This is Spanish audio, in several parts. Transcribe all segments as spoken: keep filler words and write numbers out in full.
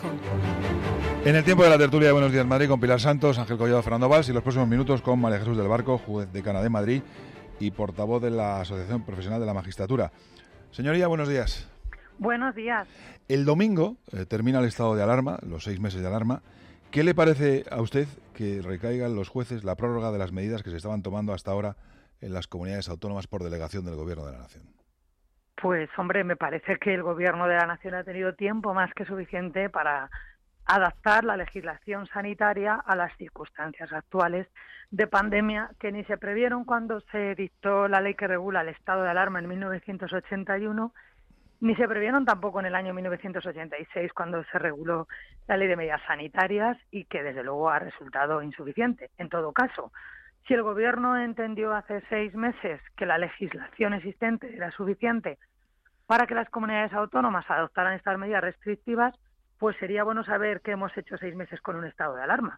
En el tiempo de la tertulia de Buenos Días Madrid con Pilar Santos, Ángel Collado, Fernando Valls y los próximos minutos con María Jesús del Barco, juez decana de Madrid y portavoz de la Asociación Profesional de la Magistratura. Señoría, buenos días. Buenos días. El domingo eh, termina el estado de alarma, los seis meses de alarma. ¿Qué le parece a usted que recaigan los jueces la prórroga de las medidas que se estaban tomando hasta ahora en las comunidades autónomas por delegación del Gobierno de la Nación? Pues, hombre, me parece que el Gobierno de la Nación ha tenido tiempo más que suficiente para adaptar la legislación sanitaria a las circunstancias actuales de pandemia que ni se previeron cuando se dictó la ley que regula el estado de alarma en mil novecientos ochenta y uno, ni se previeron tampoco en el año mil novecientos ochenta y seis cuando se reguló la ley de medidas sanitarias y que desde luego ha resultado insuficiente. En todo caso, si el Gobierno entendió hace seis meses que la legislación existente era suficiente para que las comunidades autónomas adoptaran estas medidas restrictivas, pues sería bueno saber qué hemos hecho seis meses con un estado de alarma.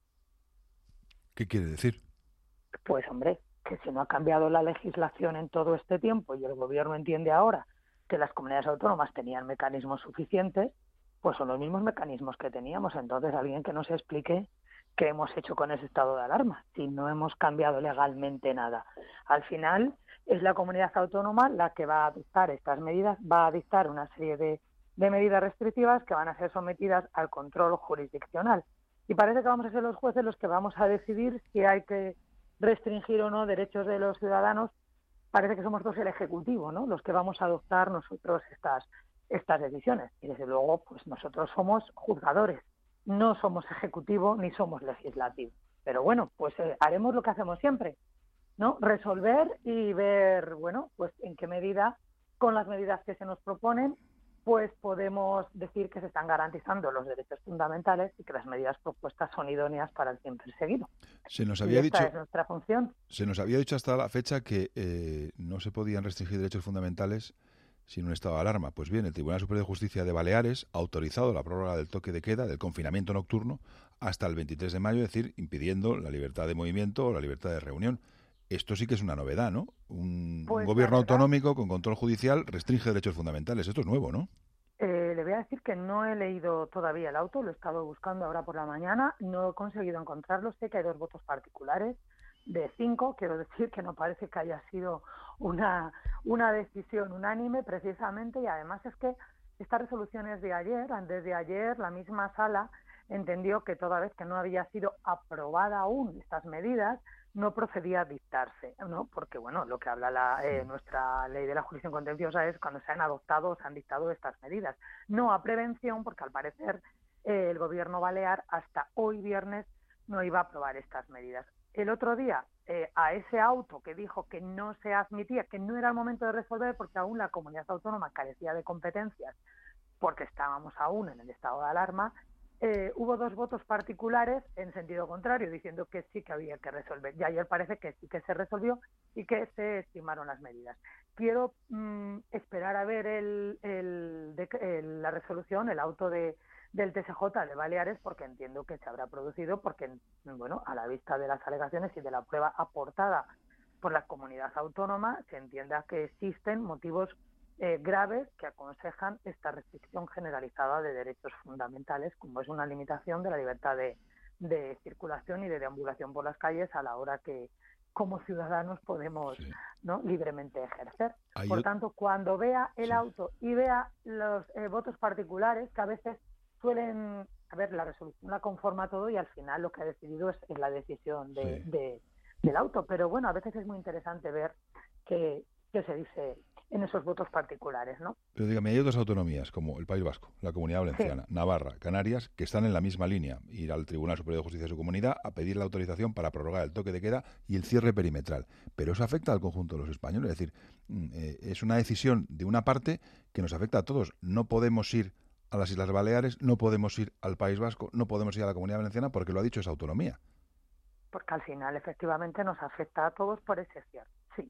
¿Qué quiere decir? Pues, hombre, que si no ha cambiado la legislación en todo este tiempo y el Gobierno entiende ahora que las comunidades autónomas tenían mecanismos suficientes, pues son los mismos mecanismos que teníamos. Entonces, alguien que nos explique qué hemos hecho con ese estado de alarma, si no hemos cambiado legalmente nada. Al final, es la comunidad autónoma la que va a dictar estas medidas, va a dictar una serie de de medidas restrictivas que van a ser sometidas al control jurisdiccional. Y parece que vamos a ser los jueces los que vamos a decidir si hay que restringir o no derechos de los ciudadanos. Parece que somos dos el Ejecutivo, ¿no?, los que vamos a adoptar nosotros estas, estas decisiones. Y desde luego, pues nosotros somos juzgadores, no somos Ejecutivo ni somos Legislativo. Pero bueno, pues eh, haremos lo que hacemos siempre, ¿no?, resolver y ver, bueno, pues en qué medida, con las medidas que se nos proponen, pues podemos decir que se están garantizando los derechos fundamentales y que las medidas propuestas son idóneas para el fin perseguido. Se nos había y esta dicho, es nuestra función. Se nos había dicho hasta la fecha que eh, no se podían restringir derechos fundamentales sin un estado de alarma. Pues bien, el Tribunal Superior de Justicia de Baleares ha autorizado la prórroga del toque de queda, del confinamiento nocturno, hasta el veintitrés de mayo, es decir, impidiendo la libertad de movimiento o la libertad de reunión. Esto sí que es una novedad, ¿no? Un, Pues un gobierno verdad, autonómico con control judicial restringe derechos fundamentales. Esto es nuevo, ¿no? Eh, le voy a decir que no he leído todavía el auto, lo he estado buscando ahora por la mañana, no he conseguido encontrarlo. Sé que hay dos votos particulares de cinco, quiero decir que no parece que haya sido una, una decisión unánime precisamente, y además es que esta resolución es de ayer. Antes de ayer la misma sala entendió que toda vez que no había sido aprobada aún estas medidas, no procedía a dictarse, ¿no? Porque, bueno, lo que habla la, eh, nuestra ley de la jurisdicción contenciosa es cuando se han adoptado o se han dictado estas medidas. No a prevención, porque al parecer eh, el Gobierno balear hasta hoy viernes no iba a aprobar estas medidas. El otro día, eh, a ese auto que dijo que no se admitía, que no era el momento de resolver porque aún la comunidad autónoma carecía de competencias, porque estábamos aún en el estado de alarma, Eh, hubo dos votos particulares en sentido contrario, diciendo que sí que había que resolver. Y ayer parece que sí que se resolvió y que se estimaron las medidas. Quiero mmm, esperar a ver el, el, de, el, la resolución, el auto de, del T S J de Baleares, porque entiendo que se habrá producido, porque, bueno, a la vista de las alegaciones y de la prueba aportada por la comunidad autónoma, se entienda que existen motivos Eh, graves que aconsejan esta restricción generalizada de derechos fundamentales, como es una limitación de la libertad de, de circulación y de deambulación por las calles a la hora que como ciudadanos podemos sí. ¿no? libremente ejercer. Hay por tanto, cuando vea el sí. auto y vea los eh, votos particulares, que a veces suelen, a ver, la resolución la conforma todo y al final lo que ha decidido es, es la decisión de, sí. de, del auto. Pero bueno, a veces es muy interesante ver qué, qué se dice en esos votos particulares, ¿no? Pero dígame, hay otras autonomías como el País Vasco, la Comunidad Valenciana, sí. Navarra, Canarias, que están en la misma línea, ir al Tribunal Superior de Justicia de su comunidad a pedir la autorización para prorrogar el toque de queda y el cierre perimetral. Pero eso afecta al conjunto de los españoles, es decir, eh, es una decisión de una parte que nos afecta a todos. No podemos ir a las Islas Baleares, no podemos ir al País Vasco, no podemos ir a la Comunidad Valenciana porque lo ha dicho esa autonomía. Porque al final efectivamente nos afecta a todos por ese cierre, sí.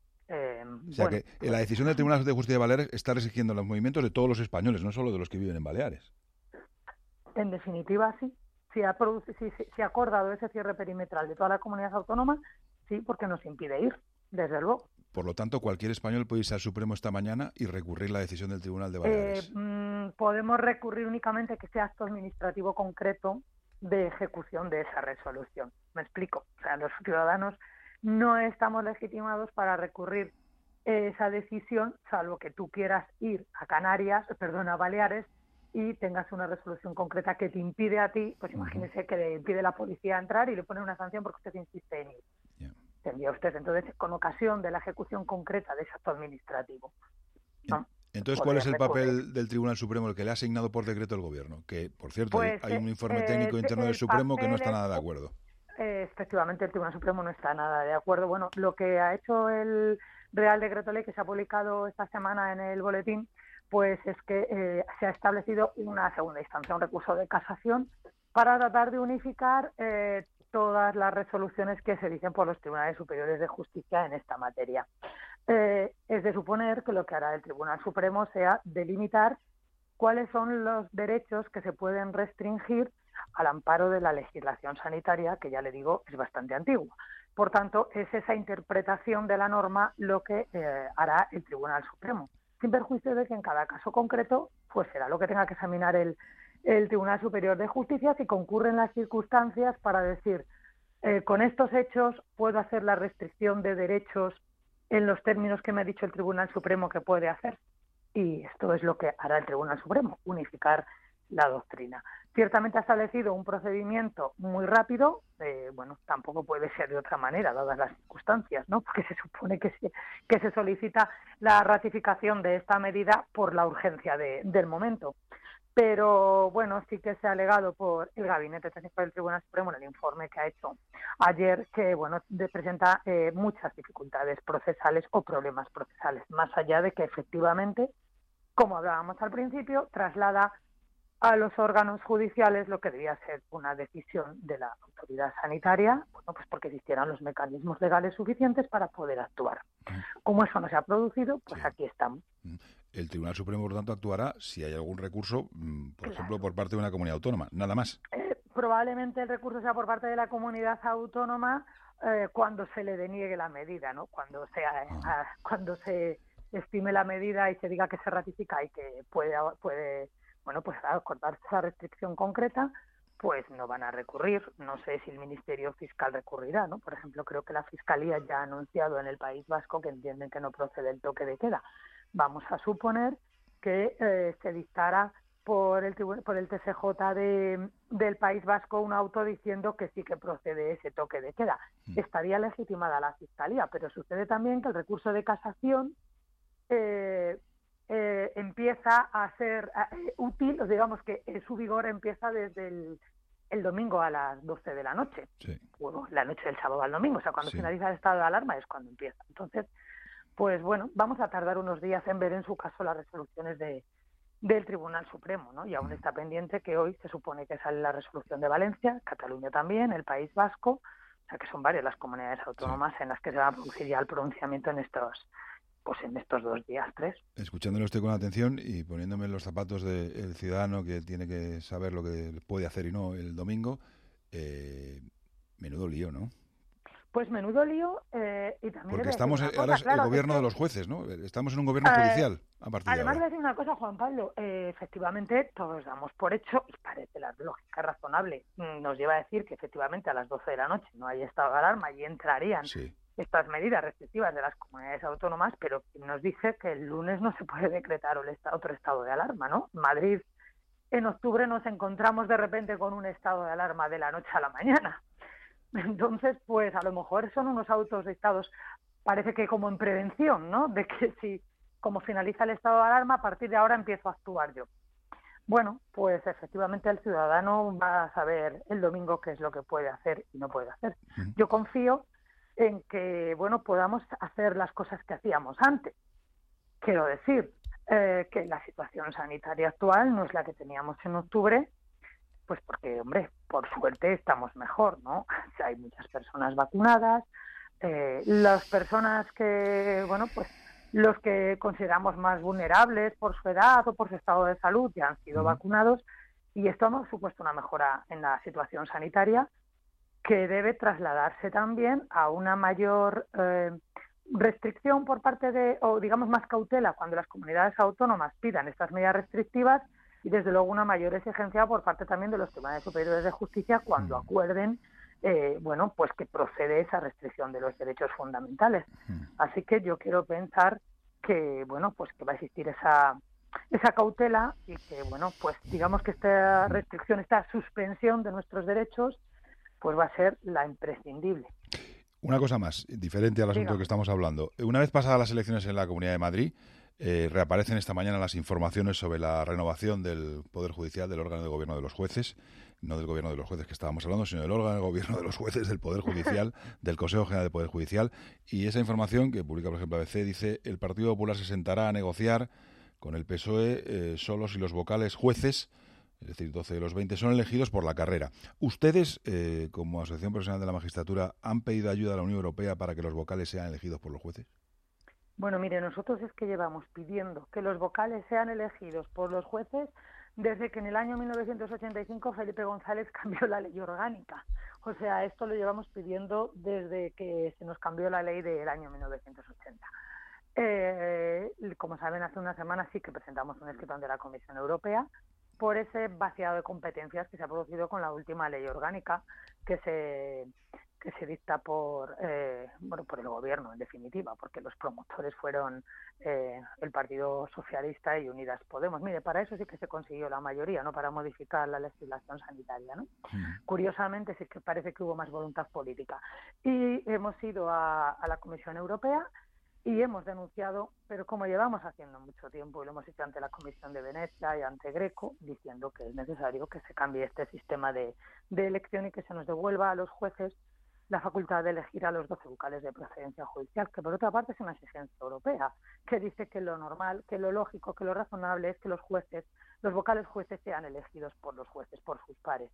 Eh, o sea bueno, que la decisión del Tribunal de Justicia de Baleares está restringiendo los movimientos de todos los españoles, no solo de los que viven en Baleares. En definitiva, sí. Si ha, producido, si, si, si ha acordado ese cierre perimetral de toda la comunidad autónoma, sí, porque nos impide ir, desde luego. Por lo tanto, cualquier español puede irse al Supremo esta mañana y recurrir la decisión del Tribunal de Baleares. Eh, mmm, mmm, podemos recurrir únicamente que sea acto administrativo concreto de ejecución de esa resolución. ¿Me explico? O sea, los ciudadanos no estamos legitimados para recurrir esa decisión, salvo que tú quieras ir a Canarias, perdón, a Baleares, y tengas una resolución concreta que te impide a ti, pues imagínese que le impide la policía entrar y le pone una sanción porque usted insiste en ir. Yeah. Tendría usted, entonces, con ocasión de la ejecución concreta de ese acto administrativo, ¿no? Entonces, ¿cuál es el recurrir. papel del Tribunal Supremo, el que le ha asignado por decreto el Gobierno? Que, por cierto, pues, hay un informe eh, técnico interno del Supremo que no está nada de acuerdo. Eh, efectivamente, el Tribunal Supremo no está nada de acuerdo. Bueno, lo que ha hecho el Real Decreto Ley que se ha publicado esta semana en el boletín, pues es que eh, se ha establecido una segunda instancia, un recurso de casación, para tratar de unificar eh, todas las resoluciones que se dicen por los Tribunales Superiores de Justicia en esta materia. Eh, es de suponer que lo que hará el Tribunal Supremo sea delimitar cuáles son los derechos que se pueden restringir al amparo de la legislación sanitaria, que ya le digo es bastante antigua. Por tanto, es esa interpretación de la norma lo que eh, hará el Tribunal Supremo, sin perjuicio de que en cada caso concreto pues será lo que tenga que examinar el, el Tribunal Superior de Justicia si concurren las circunstancias para decir eh, con estos hechos puedo hacer la restricción de derechos en los términos que me ha dicho el Tribunal Supremo que puede hacer. Y esto es lo que hará el Tribunal Supremo, unificar la doctrina. Ciertamente ha establecido un procedimiento muy rápido, eh, bueno, tampoco puede ser de otra manera, dadas las circunstancias, ¿no? Porque se supone que se, que se solicita la ratificación de esta medida por la urgencia de, del momento. Pero, bueno, sí que se ha alegado por el Gabinete Técnico del Tribunal Supremo en el informe que ha hecho ayer que, bueno, de, presenta eh, muchas dificultades procesales o problemas procesales, más allá de que efectivamente, como hablábamos al principio, traslada a los órganos judiciales lo que debía ser una decisión de la autoridad sanitaria, bueno, pues porque existieran los mecanismos legales suficientes para poder actuar. Como eso no se ha producido, pues sí. Aquí estamos. El Tribunal Supremo, por tanto, actuará si hay algún recurso, por claro. ejemplo, por parte de una comunidad autónoma, nada más. Eh, probablemente el recurso sea por parte de la comunidad autónoma eh, cuando se le deniegue la medida, ¿no? Cuando sea, ah. a, cuando se estime la medida y se diga que se ratifica y que puede, puede bueno, pues al acordar esa restricción concreta, pues no van a recurrir. No sé si el Ministerio Fiscal recurrirá, ¿no? Por ejemplo, creo que la Fiscalía ya ha anunciado en el País Vasco que entienden que no procede el toque de queda. Vamos a suponer que eh, se dictara por el por el T S J de, del País Vasco un auto diciendo que sí que procede ese toque de queda. Mm. Estaría legitimada la Fiscalía, pero sucede también que el recurso de casación eh, eh, empieza a ser eh, útil, digamos que eh, su vigor empieza desde el, el domingo a las doce de la noche, sí. Bueno, la noche del sábado al domingo, o sea, cuando sí. finaliza el estado de alarma es cuando empieza. Entonces, pues bueno, vamos a tardar unos días en ver en su caso las resoluciones de, del Tribunal Supremo, ¿no? Y aún está pendiente que hoy se supone que sale la resolución de Valencia, Cataluña también, el País Vasco, o sea que son varias las comunidades autónomas sí. en las que se va a producir ya el pronunciamiento en estos, pues en estos dos días, tres. Escuchándolo usted con atención y poniéndome en los zapatos del ciudadano que tiene que saber lo que puede hacer y no el domingo, eh, menudo lío, ¿no? Pues menudo lío eh, y también... Porque estamos en, cosa, ahora es claro, el gobierno es que, de los jueces, ¿no? Estamos en un gobierno eh, judicial a partir además de ahora. de decir una cosa, Juan Pablo, eh, efectivamente todos damos por hecho, y parece la lógica razonable, nos lleva a decir que efectivamente a las doce de la noche no hay estado de alarma y entrarían sí. estas medidas restrictivas de las comunidades autónomas, pero nos dice que el lunes no se puede decretar otro estado de alarma, ¿no? En Madrid, en octubre nos encontramos de repente con un estado de alarma de la noche a la mañana. Entonces, pues a lo mejor son unos autos dictados, parece que como en prevención, ¿no? De que si, como finaliza el estado de alarma, a partir de ahora empiezo a actuar yo. Bueno, pues efectivamente el ciudadano va a saber el domingo qué es lo que puede hacer y no puede hacer. Uh-huh. Yo confío en que, bueno, podamos hacer las cosas que hacíamos antes. Quiero decir, eh, que la situación sanitaria actual no es la que teníamos en octubre, pues porque, hombre, por suerte estamos mejor, ¿no? O sea, hay muchas personas vacunadas, eh, las personas que, bueno, pues los que consideramos más vulnerables por su edad o por su estado de salud ya han sido uh-huh. vacunados y esto ha supuesto una mejora en la situación sanitaria que debe trasladarse también a una mayor eh, restricción por parte de, o digamos más cautela cuando las comunidades autónomas pidan estas medidas restrictivas y desde luego una mayor exigencia por parte también de los tribunales superiores de justicia cuando acuerden, eh, bueno, pues que procede esa restricción de los derechos fundamentales. Así que yo quiero pensar que, bueno, pues que va a existir esa esa cautela y que, bueno, pues digamos que esta restricción, esta suspensión de nuestros derechos, pues va a ser la imprescindible. Una cosa más, diferente al asunto Diga. que estamos hablando. Una vez pasadas las elecciones en la Comunidad de Madrid, eh, reaparecen esta mañana las informaciones sobre la renovación del Poder Judicial, del órgano de gobierno de los jueces, no del gobierno de los jueces que estábamos hablando, sino del órgano de gobierno de los jueces, del Poder Judicial, del Consejo General del Poder Judicial. Y esa información, que publica, por ejemplo, A B C, dice: el Partido Popular se sentará a negociar con el P S O E eh, solo si los vocales jueces, es decir, doce de los veinte, son elegidos por la carrera. ¿Ustedes, eh, como Asociación Profesional de la Magistratura, han pedido ayuda a la Unión Europea para que los vocales sean elegidos por los jueces? Bueno, mire, nosotros es que llevamos pidiendo que los vocales sean elegidos por los jueces desde que en el año mil novecientos ochenta y cinco Felipe González cambió la ley orgánica. O sea, esto lo llevamos pidiendo desde que se nos cambió la ley del año mil novecientos ochenta. Eh, como saben, hace una semana sí que presentamos un escrito ante la Comisión Europea por ese vaciado de competencias que se ha producido con la última ley orgánica que se que se dicta por eh, bueno por el gobierno, en definitiva, porque los promotores fueron eh, el Partido Socialista y Unidas Podemos. Mire, para eso sí que se consiguió la mayoría, no para modificar la legislación sanitaria, ¿no? Mm. Curiosamente sí que parece que hubo más voluntad política. Y hemos ido a, a la Comisión Europea y hemos denunciado, pero como llevamos haciendo mucho tiempo y lo hemos hecho ante la Comisión de Venecia y ante Greco, diciendo que es necesario que se cambie este sistema de, de elección y que se nos devuelva a los jueces la facultad de elegir a los doce vocales de procedencia judicial, que por otra parte es una exigencia europea, que dice que lo normal, que lo lógico, que lo razonable es que los jueces, los vocales jueces sean elegidos por los jueces, por sus pares.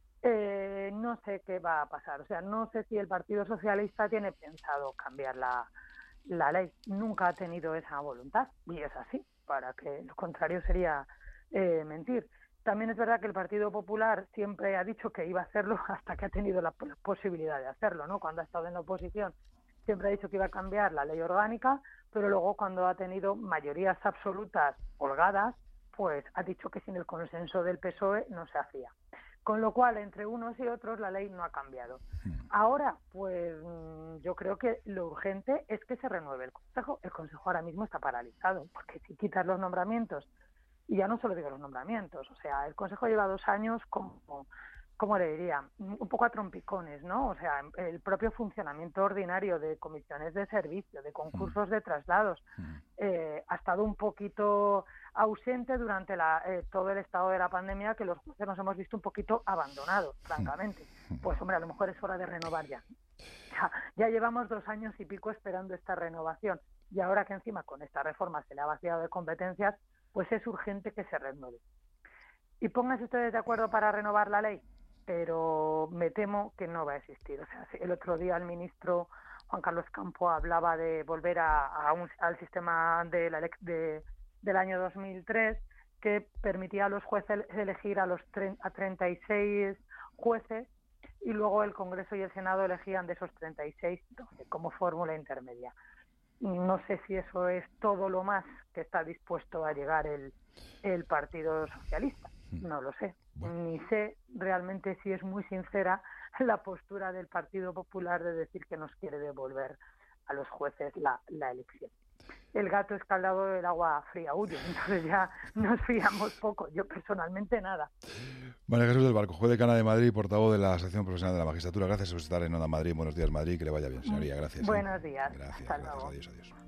Eh, no sé qué va a pasar, o sea, no sé si el Partido Socialista tiene pensado cambiar la, la ley, nunca ha tenido esa voluntad, y es así, para que lo contrario sería eh, mentir. También es verdad que el Partido Popular siempre ha dicho que iba a hacerlo hasta que ha tenido la posibilidad de hacerlo, ¿no? Cuando ha estado en la oposición siempre ha dicho que iba a cambiar la ley orgánica, pero luego cuando ha tenido mayorías absolutas holgadas, pues ha dicho que sin el consenso del P S O E no se hacía. Con lo cual, entre unos y otros, la ley no ha cambiado. Ahora, pues yo creo que lo urgente es que se renueve el Consejo. El Consejo ahora mismo está paralizado, porque si quitas los nombramientos, y ya no solo digo los nombramientos, o sea, el Consejo lleva dos años como, ¿cómo le diría? Un poco a trompicones, ¿no? O sea, el propio funcionamiento ordinario de comisiones de servicio, de concursos de traslados, eh, ha estado un poquito ausente durante la, eh, todo el estado de la pandemia, que los jueces nos hemos visto un poquito abandonados, francamente. Pues hombre, a lo mejor es hora de renovar ya. Ya, ya llevamos dos años y pico esperando esta renovación, y ahora que encima con esta reforma se le ha vaciado de competencias, pues es urgente que se renueve. Y pónganse ustedes de acuerdo para renovar la ley, pero me temo que no va a existir. O sea, el otro día el ministro Juan Carlos Campo hablaba de volver a, a un, al sistema de la, de, del año dos mil tres, que permitía a los jueces elegir a los a treinta y seis jueces, y luego el Congreso y el Senado elegían de esos treinta y seis doce como fórmula intermedia. No sé si eso es todo lo más que está dispuesto a llegar el, el Partido Socialista. No lo sé. Ni sé realmente si es muy sincera la postura del Partido Popular de decir que nos quiere devolver a los jueces la, la elección. El gato escaldado del agua fría huye, entonces ya nos fiamos poco. Yo personalmente nada. María Jesús del Barco, juez decana de Madrid y portavoz de la Asociación Profesional de la Magistratura. Gracias por estar en Onda Madrid. Buenos días, Madrid. Que le vaya bien, señoría. Gracias. Buenos días. Gracias. Hasta Gracias. luego. Adiós, adiós.